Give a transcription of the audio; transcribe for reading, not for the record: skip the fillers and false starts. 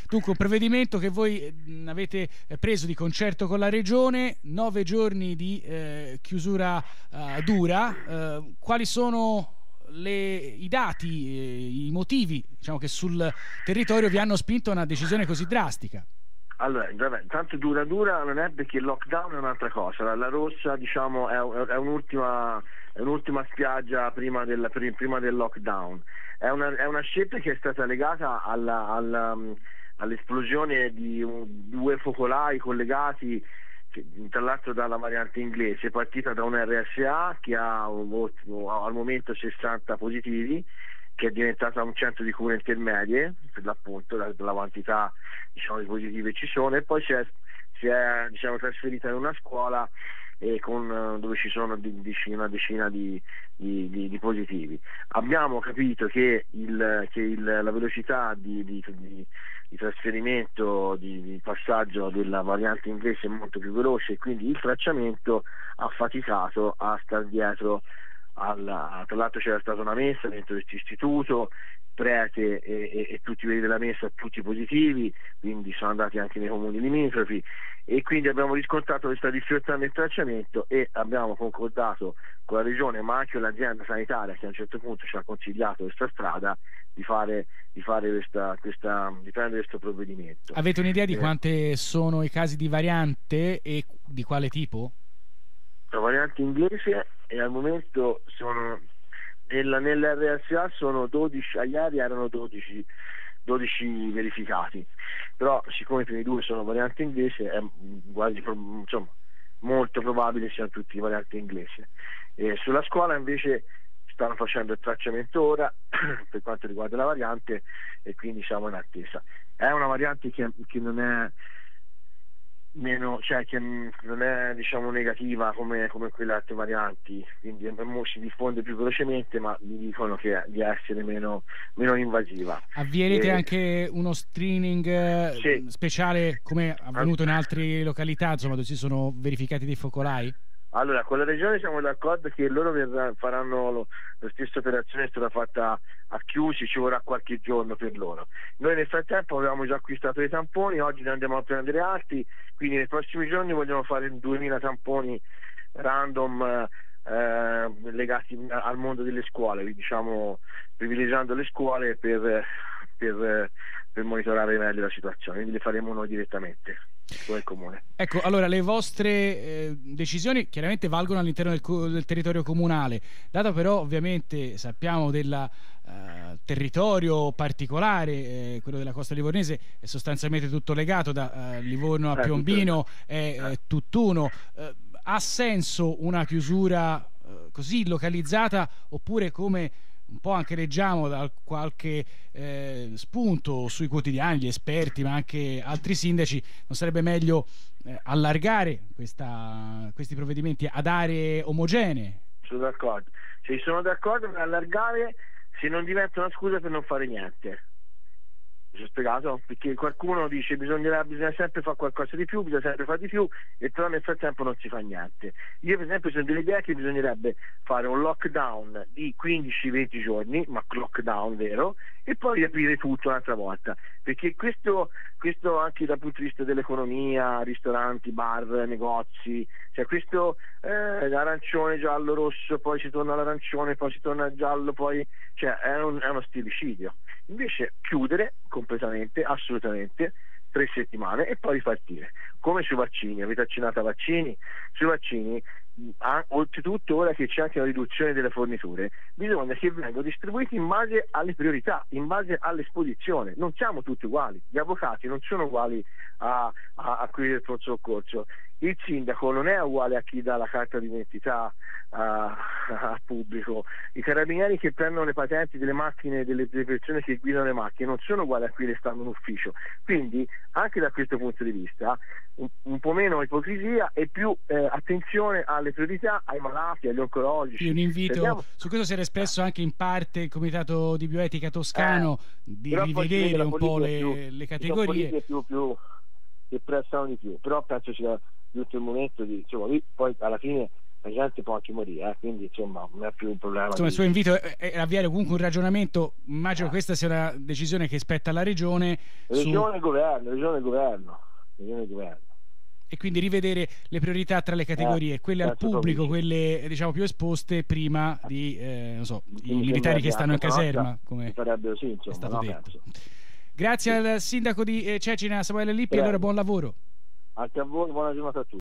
Dunque, un provvedimento che voi avete preso di concerto con la Regione, 9 giorni di chiusura dura. Quali sono i dati, i motivi, diciamo, che sul territorio vi hanno spinto a una decisione così drastica? Allora, vabbè, tanto dura non è, perché il lockdown è un'altra cosa. La Rossa, diciamo, è un'ultima spiaggia prima del lockdown. È una scelta che è stata legata all'esplosione di due focolai collegati, tra l'altro dalla variante inglese, partita da un RSA che ha al momento 60 positivi, che è diventata un centro di cure intermedie, per l'appunto, la quantità, diciamo, di positivi ci sono, e poi si è diciamo, trasferita in una scuola dove ci sono una decina di positivi. Abbiamo capito che la velocità di trasferimento, di passaggio della variante inglese è molto più veloce, e quindi il tracciamento ha faticato a star dietro. Tra l'altro c'era stata una messa dentro questo istituto, prete e tutti quelli della messa tutti positivi, quindi sono andati anche nei comuni limitrofi, e quindi abbiamo riscontrato questa difficoltà nel tracciamento, e abbiamo concordato con la regione, ma anche con l'azienda sanitaria, che a un certo punto ci ha consigliato questa strada, di prendere questo provvedimento. Avete un'idea di quante sono i casi di variante e di quale tipo? La variante inglese, e al momento nell'RSA sono 12, ieri erano 12 verificati, però siccome i primi due sono variante inglese è quasi, insomma, molto probabile siano tutti variante inglese. Sulla scuola invece stanno facendo il tracciamento ora per quanto riguarda la variante, e quindi siamo in attesa. È una variante che non è meno, cioè che non è, diciamo, negativa come quelle altre varianti, quindi si diffonde più velocemente, ma mi dicono di essere meno invasiva. Avvierete anche uno screening speciale, come è avvenuto in altre località, insomma, dove si sono verificati dei focolai? Allora, con la regione siamo d'accordo che loro faranno la stessa operazione, è stata fatta a chiusi, ci vorrà qualche giorno per loro. Noi nel frattempo avevamo già acquistato i tamponi, oggi ne andiamo a prendere altri, quindi nei prossimi giorni vogliamo fare 2000 tamponi random legati al mondo delle scuole, diciamo, privilegiando le scuole per monitorare meglio la situazione, quindi le faremo noi direttamente come comune. Ecco, allora le vostre decisioni chiaramente valgono all'interno del territorio comunale, dato però ovviamente sappiamo del territorio particolare, quello della costa livornese è sostanzialmente tutto legato da Livorno a Piombino e tutt'uno. Ha senso una chiusura così localizzata, oppure, come un po' anche leggiamo da qualche spunto sui quotidiani, gli esperti ma anche altri sindaci, non sarebbe meglio allargare questi provvedimenti ad aree omogenee? Sono d'accordo, sono d'accordo per allargare, se non diventa una scusa per non fare niente. Mi sono spiegato? Perché qualcuno dice bisogna sempre fare qualcosa di più, bisogna sempre fare di più, e però nel frattempo non si fa niente. Io per esempio sono dell'idea che bisognerebbe fare un lockdown di 15-20 giorni, ma lockdown vero, e poi riaprire tutto un'altra volta, perché questo anche dal punto di vista dell'economia, ristoranti, bar, negozi, cioè questo arancione, giallo, rosso, poi si torna all'arancione, poi si torna al giallo, poi, cioè è uno stillicidio. Invece chiudere completamente, assolutamente, 3 settimane, e poi ripartire. Come sui vaccini, avete vaccinato vaccini? Sui vaccini, oltretutto ora che c'è anche la riduzione delle forniture, bisogna che vengano distribuiti in base alle priorità, in base all'esposizione. Non siamo tutti uguali, gli avvocati non sono uguali a quelli del pronto soccorso, il sindaco non è uguale a chi dà la carta d'identità al pubblico, i carabinieri che prendono le patenti delle macchine delle persone che guidano le macchine non sono uguali a quelli che stanno in ufficio. Quindi anche da questo punto di vista un po' meno ipocrisia e più attenzione alle priorità, ai malati, agli oncologici. Un invito, su questo si era espresso anche in parte il Comitato di Bioetica Toscano, di rivedere un po' le categorie più che prestano di più, però penso sia giunto il momento di, insomma, poi alla fine la gente può anche morire, quindi insomma non è più un problema. Insomma, il suo invito è avviare comunque un ragionamento. Immagino questa sia una decisione che spetta alla regione. Regione e governo. E quindi rivedere le priorità tra le categorie, quelle al pubblico, quelle diciamo più esposte, prima di non so, i militari che stanno in caserma, come è stato detto. Grazie al sindaco di Cecina, Samuele Lippi, allora buon lavoro. Anche a voi, buona giornata a tutti.